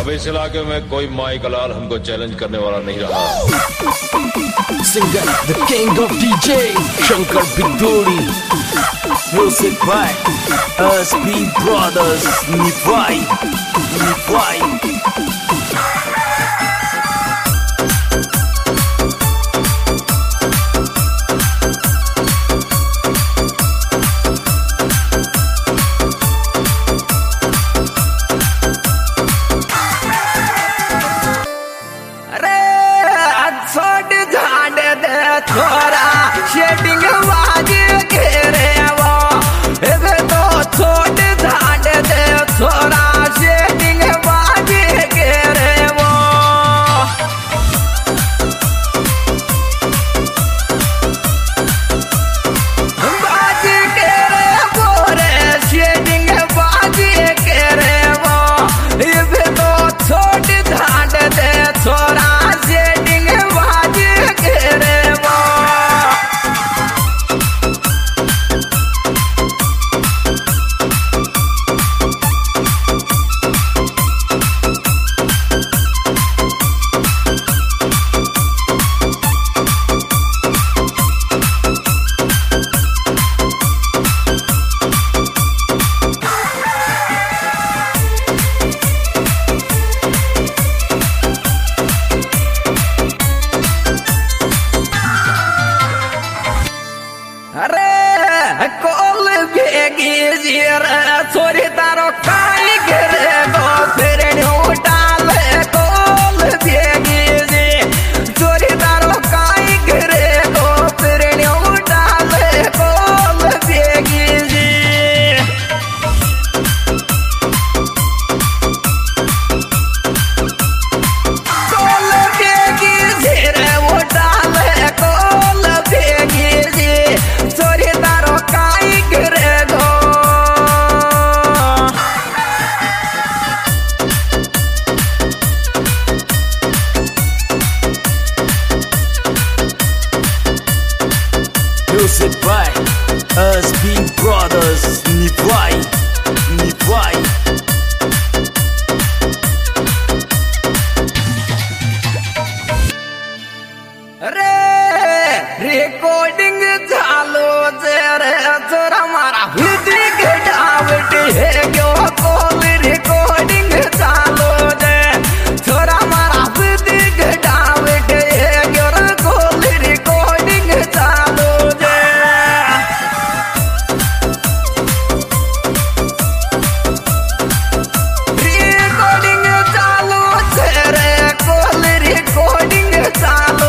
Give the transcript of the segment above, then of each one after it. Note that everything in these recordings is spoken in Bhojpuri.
अब इस इलाके में कोई माइक लाल हमको चैलेंज करने वाला नहीं रहा। Singer, the king of DJ, Shankar Biduri. Music by SB Brothers, Nivai. थोड़ा शेडिंग वाजे घेरे वो एबे तो छोड़ धाड़ दे थोड़ा शेडिंग वाजे घेरे वो बाजे घेरे वो रे शेडिंग वाजे घेरे वो एबे तो छोड़ धाड़ दे थोड़ा शेडिंग वाजे घेरे छोरी तारो काई घेरे गो फिर डाल कोल भेगी जी छोरी तारो काई घेरे गो फिर डाल कोल भेगी जी कोल भेगी जी रे वो डाल कोल भेगी जी छोरी तारो काई घेरे गो Music by SB Brothers, Nivai. रे रिकॉर्डिंग चालू रे तोरा मारा भिडी गडावट है क्यों कॉल रिकॉर्डिंग चालू रे तोरा मारा भिडी गडावट है क्यों कॉल रिकॉर्डिंग चालू रे रिकॉर्डिंग चालू रे कॉल रिकॉर्डिंग चालू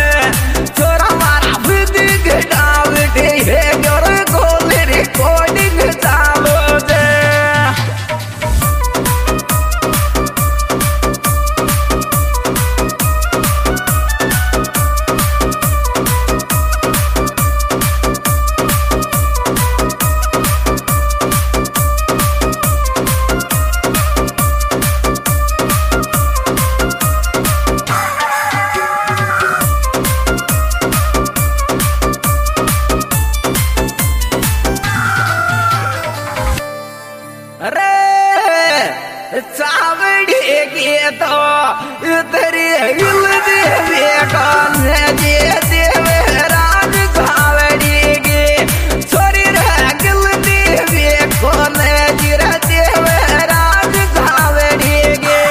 चावड़ी के तो तेरी हिल देवे कौन जे देवे राज चावड़ी के छोरी रे हिल देवे कौन जिरा देवे राज चावड़ी के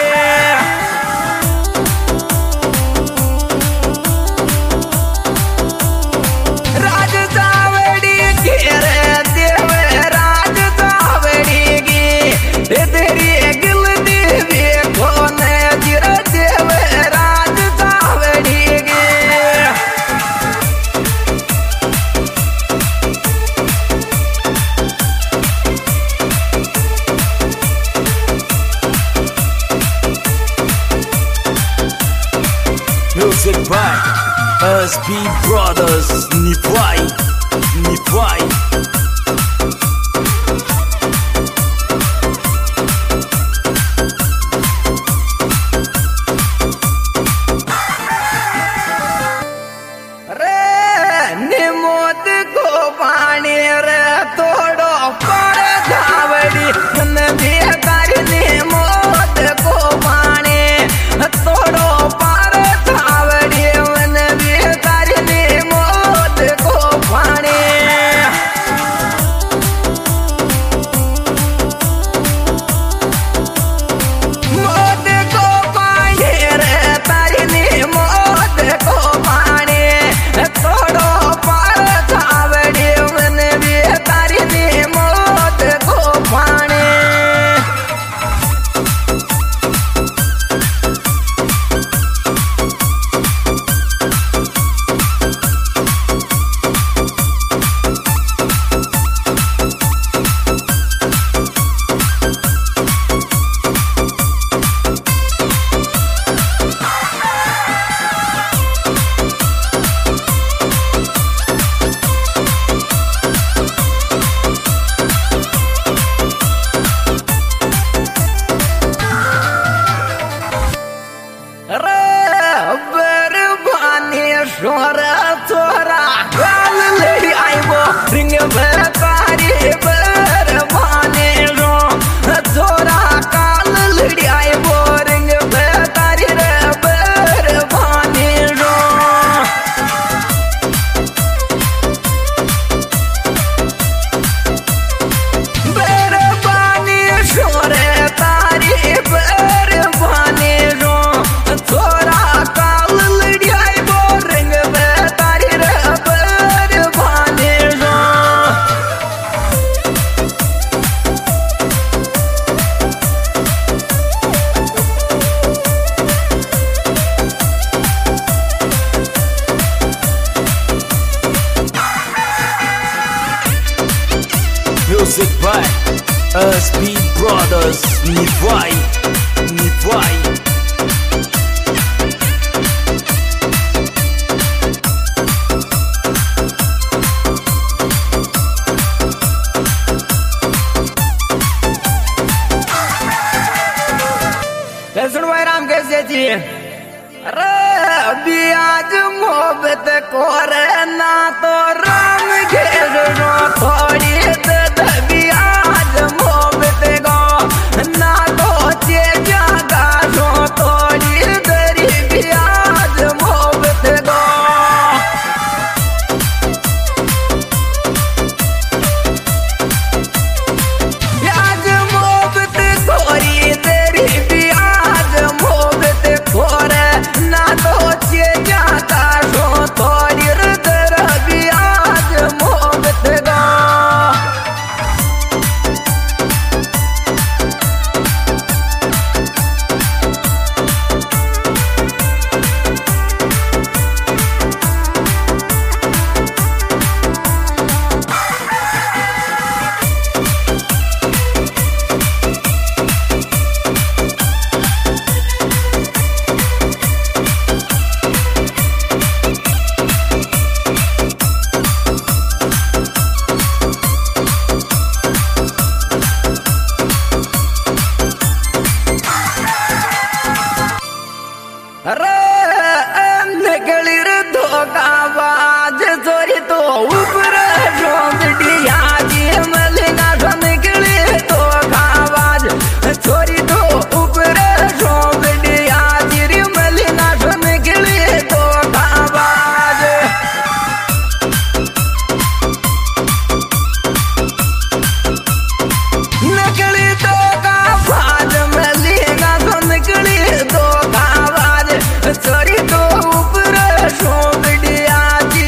राज चावड़ी के रे देवे राज चावड़ी के तेरी Music by SB Brothers, Nivai. धावड़ी मन भी तारी ने मोद को SB Brothers Nipwai. सुन भाई राम कैसे जी अरे बियाज मोहब्बत कोरे ना तो राम घेर रो थोड़ी बियाज मोहब्बत गो ना तो चे जागा रो थोड़ी दरी बियाज मोहब्बत गो बियाज मोहब्बत कोरी दरी बियाज मोहब्बत कोरे ना तो चे जागा रो थोड़ी दर बियाज मोहब्बत गो अरे निकलिर धोखाबाज चोरी तो ऊपर रोंगडिया जी मलिना तो निकली धोखाबाज चोरी तो ऊपर रोंगडिया जी मलिना तो निकली धोखाबाज निकली धोखाबाज मलिना तो निकली धोखाबाज चोरी तो ऊपर रोंगडिया जी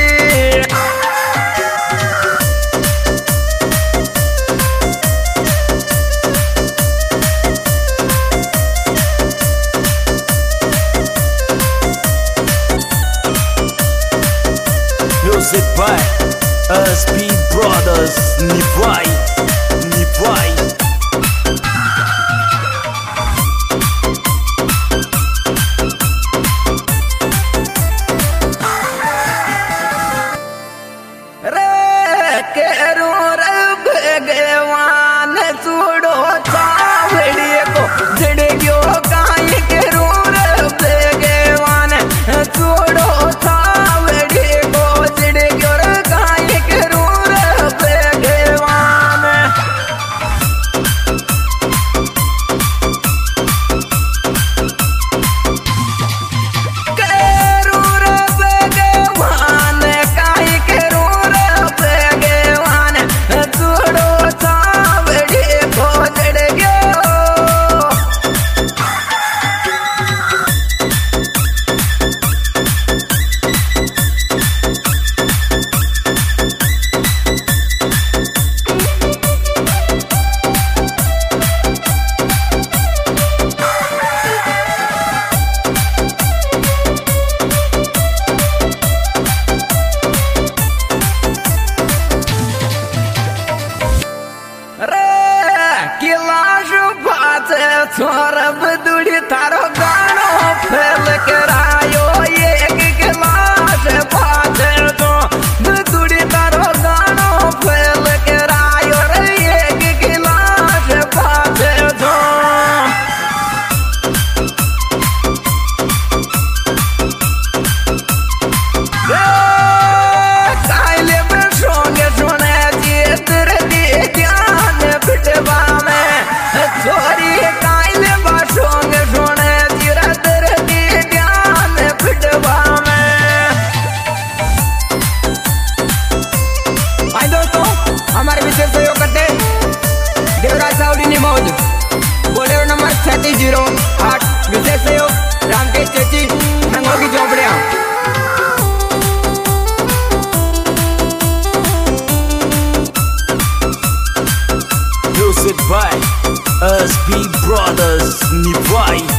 Music by SB Brothers Nipwai. रे केरो रे भगवान छोड़ो चावड़ी को जड़ गयो काई केरो रे भगवान छोड़ो चावड़ी को जड़ गयो रे काई केरो रे भगवान केरो रे भगवान काई केरो रे भगवान छोड़ो चावड़ी को जड़ गयो रे किलाश बात छोरब दुड़ी तारो गानो फेल करायो एक गिलास बात तो दुड़ी तारो गानो फेल करायो रे एक गिलास बात तो कायले में सोंगे सोने जी तेरे दिए ध्यान पिटवा में चोरी कायले में सोंगे सोने जी तेरे दिए ध्यान पिटवा में भाई दोस्तों हमारे विशेष सहयोग करते देवराज साउडी निमोद बोलेरो नंबर 3608 विशेष सहयोग रामकेश चेची संगों की झोपड़ियाँ Music by SB Brothers Nipwai.